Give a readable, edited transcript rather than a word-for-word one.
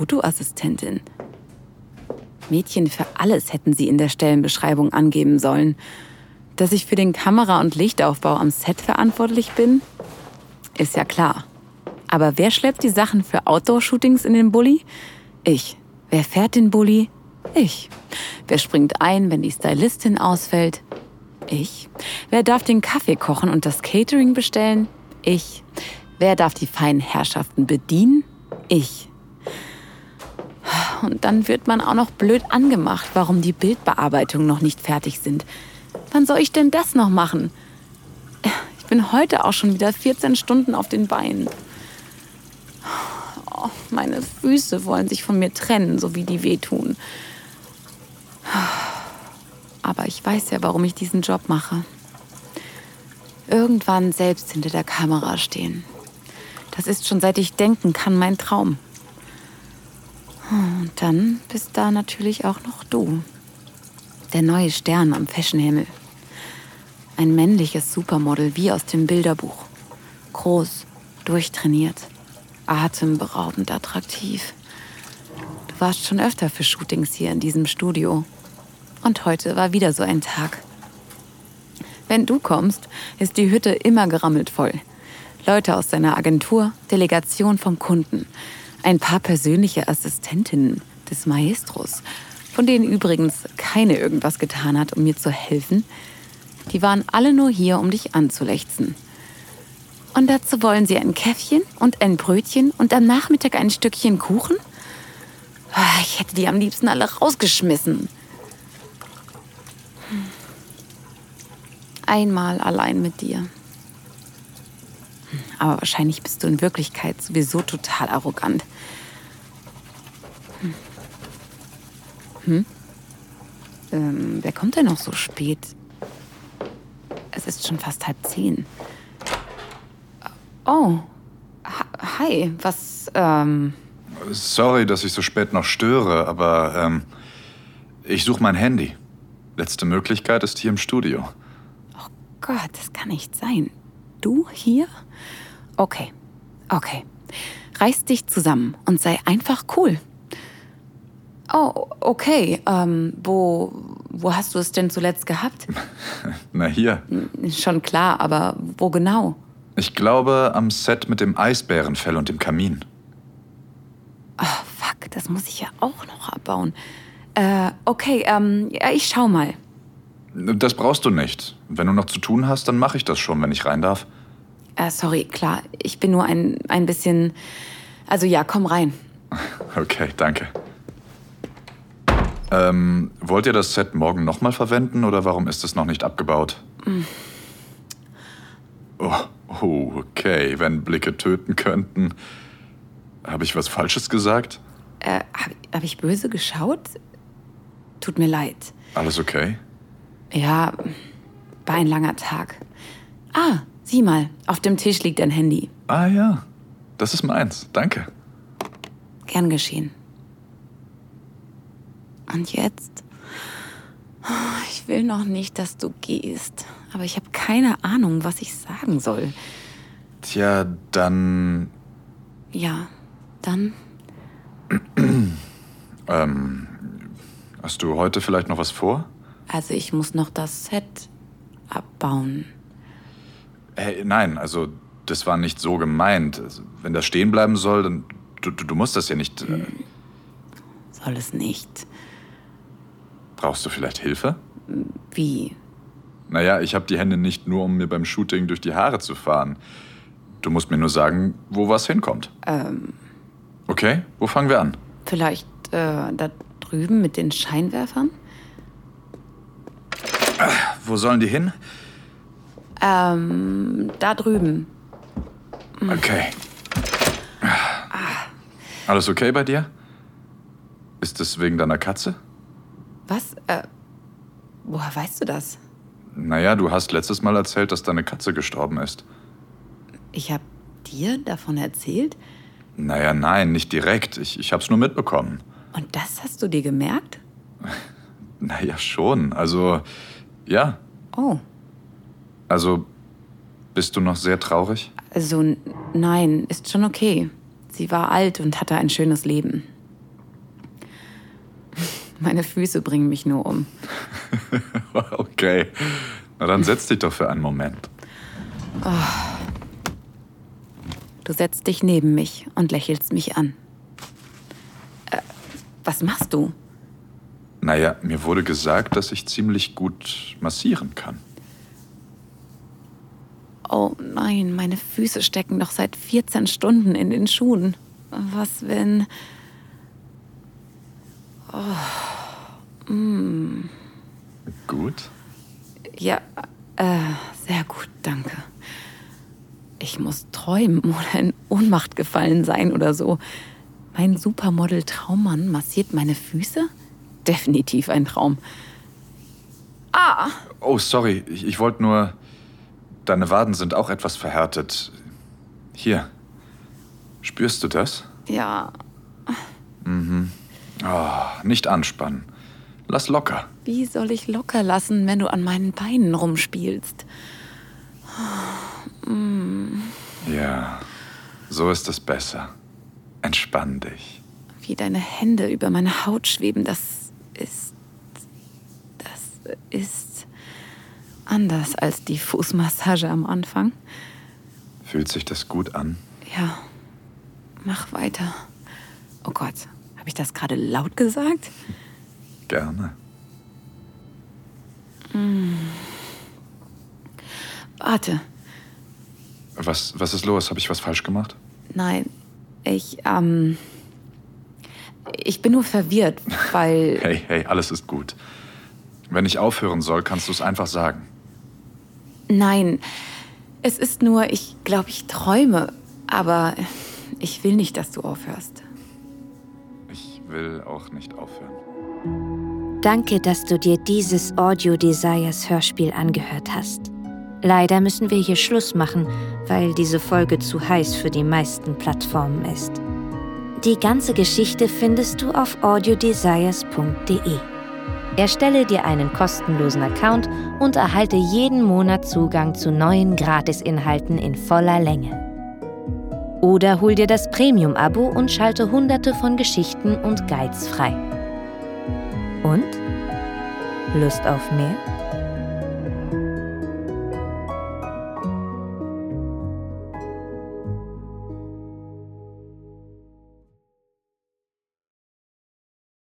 Fotoassistentin. Mädchen für alles hätten sie in der Stellenbeschreibung angeben sollen. Dass ich für den Kamera- und Lichtaufbau am Set verantwortlich bin, ist ja klar. Aber wer schleppt die Sachen für Outdoor-Shootings in den Bulli? Ich. Wer fährt den Bulli? Ich. Wer springt ein, wenn die Stylistin ausfällt? Ich. Wer darf den Kaffee kochen und das Catering bestellen? Ich. Wer darf die feinen Herrschaften bedienen? Ich. Und dann wird man auch noch blöd angemacht, warum die Bildbearbeitungen noch nicht fertig sind. Wann soll ich denn das noch machen? Ich bin heute auch schon wieder 14 Stunden auf den Beinen. Oh, meine Füße wollen sich von mir trennen, so wie die wehtun. Aber ich weiß ja, warum ich diesen Job mache. Irgendwann selbst hinter der Kamera stehen. Das ist schon seit ich denken kann mein Traum. Und dann bist da natürlich auch noch du. Der neue Stern am Fashionhimmel. Ein männliches Supermodel wie aus dem Bilderbuch. Groß, durchtrainiert, atemberaubend attraktiv. Du warst schon öfter für Shootings hier in diesem Studio. Und heute war wieder so ein Tag. Wenn du kommst, ist die Hütte immer gerammelt voll. Leute aus seiner Agentur, Delegation vom Kunden, ein paar persönliche Assistentinnen des Maestros, von denen übrigens keine irgendwas getan hat, um mir zu helfen. Die waren alle nur hier, um dich anzulechzen. Und dazu wollen sie ein Käffchen und ein Brötchen und am Nachmittag ein Stückchen Kuchen? Ich hätte die am liebsten alle rausgeschmissen. Einmal allein mit dir. Aber wahrscheinlich bist du in Wirklichkeit sowieso total arrogant. Wer kommt denn noch so spät? Es ist schon fast 9:30. Oh, hi, was, Sorry, dass ich so spät noch störe, aber ich suche mein Handy. Letzte Möglichkeit ist hier im Studio. Oh Gott, das kann nicht sein. Du hier? Okay. Reiß dich zusammen und sei einfach cool. Oh, okay. Wo hast du es denn zuletzt gehabt? Na hier. Schon klar, aber wo genau? Ich glaube, am Set mit dem Eisbärenfell und dem Kamin. Oh, fuck, das muss ich ja auch noch abbauen. Okay, ja, ich schau mal. Das brauchst du nicht. Wenn du noch zu tun hast, dann mache ich das schon, wenn ich rein darf. Sorry, klar, ich bin nur ein bisschen... Also ja, komm rein. Okay, danke. Wollt ihr das Set morgen nochmal verwenden oder warum ist es noch nicht abgebaut? Oh, okay, wenn Blicke töten könnten. Habe ich was Falsches gesagt? Hab ich böse geschaut? Tut mir leid. Alles okay? Ja, war ein langer Tag. Ah, sieh mal, auf dem Tisch liegt dein Handy. Ah ja, das ist meins, danke. Gern geschehen. Und jetzt? Ich will noch nicht, dass du gehst. Aber ich habe keine Ahnung, was ich sagen soll. Tja, dann... Ja, dann... Hast du heute vielleicht noch was vor? Also ich muss noch das Set abbauen. Hey, nein, also das war nicht so gemeint. Also, wenn das stehen bleiben soll, dann... Du musst das ja nicht... Soll es nicht. Brauchst du vielleicht Hilfe? Wie? Naja, ich habe die Hände nicht nur, um mir beim Shooting durch die Haare zu fahren. Du musst mir nur sagen, wo was hinkommt. Okay, wo fangen wir an? Vielleicht da drüben mit den Scheinwerfern? Wo sollen die hin? Da drüben. Okay. Alles okay bei dir? Ist es wegen deiner Katze? Was? Woher weißt du das? Naja, du hast letztes Mal erzählt, dass deine Katze gestorben ist. Ich hab dir davon erzählt? Naja, nein, nicht direkt. Ich hab's nur mitbekommen. Und das hast du dir gemerkt? Naja, schon. Also, ja. Oh. Also, bist du noch sehr traurig? Also, nein, ist schon okay. Sie war alt und hatte ein schönes Leben. Meine Füße bringen mich nur um. Okay, na dann setz dich doch für einen Moment. Du setzt dich neben mich und lächelst mich an. Was machst du? Naja, mir wurde gesagt, dass ich ziemlich gut massieren kann. Oh nein, meine Füße stecken doch seit 14 Stunden in den Schuhen. Was, wenn... Gut? Ja, sehr gut, danke. Ich muss träumen oder in Ohnmacht gefallen sein oder so. Mein Supermodel-Traummann massiert meine Füße? Definitiv ein Traum. Ah! Oh, sorry, ich wollte nur... Deine Waden sind auch etwas verhärtet. Hier. Spürst du das? Ja. Nicht anspannen. Lass locker. Wie soll ich locker lassen, wenn du an meinen Beinen rumspielst? Ja, so ist es besser. Entspann dich. Wie deine Hände über meine Haut schweben, das ist anders als die Fußmassage am Anfang. Fühlt sich das gut an? Ja, mach weiter. Oh Gott, habe ich das gerade laut gesagt? Gerne. Warte. Was ist los? Habe ich was falsch gemacht? Nein, ich bin nur verwirrt, weil... Hey, alles ist gut. Wenn ich aufhören soll, kannst du es einfach sagen. Nein, es ist nur, ich glaube, ich träume, aber ich will nicht, dass du aufhörst. Ich will auch nicht aufhören. Danke, dass du dir dieses Audio Desires Hörspiel angehört hast. Leider müssen wir hier Schluss machen, weil diese Folge zu heiß für die meisten Plattformen ist. Die ganze Geschichte findest du auf audiodesires.de. Erstelle dir einen kostenlosen Account und erhalte jeden Monat Zugang zu neuen Gratisinhalten in voller Länge. Oder hol dir das Premium-Abo und schalte Hunderte von Geschichten und Guides frei. Und? Lust auf mehr?